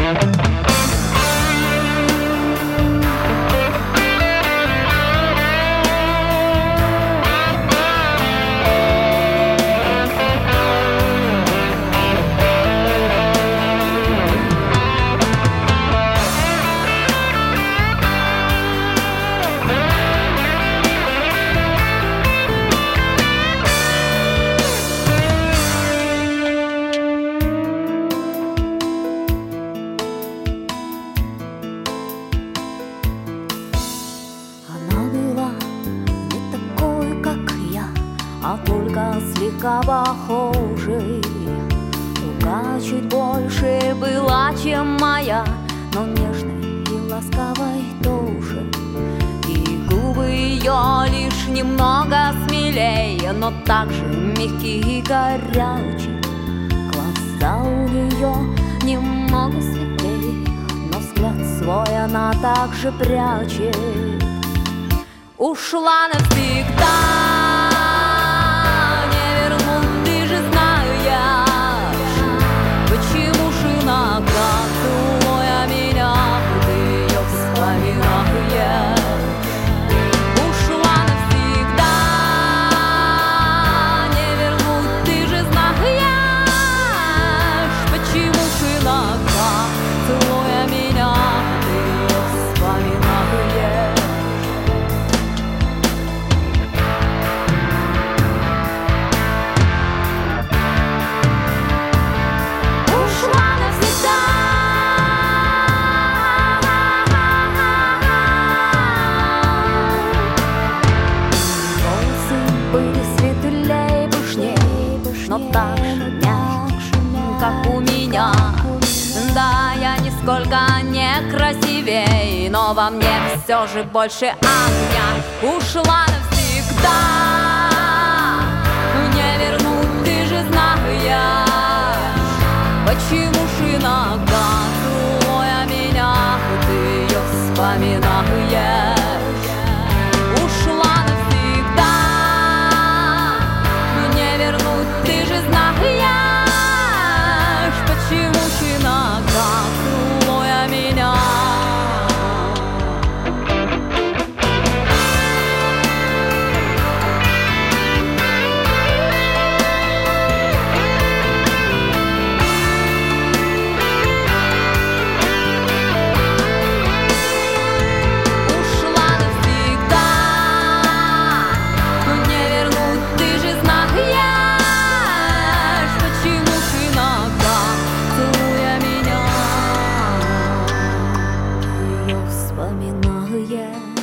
А только слегка похожей. Рука чуть больше была, чем моя, но нежной и ласковой тоже. И губы ее лишь немного смелее, но также мягкие и горячие. Глаза у нее немного светлее, но взгляд свой она также прячет. Ушла навсегда, но так же мягче, как у меня. Да, я нисколько не красивей, но во мне все же больше огня. Ушла навсегда, не вернуть, ты же знаешь. Почему ж иногда, целуя меня, ты ее вспоминаешь? Вспоминаю я.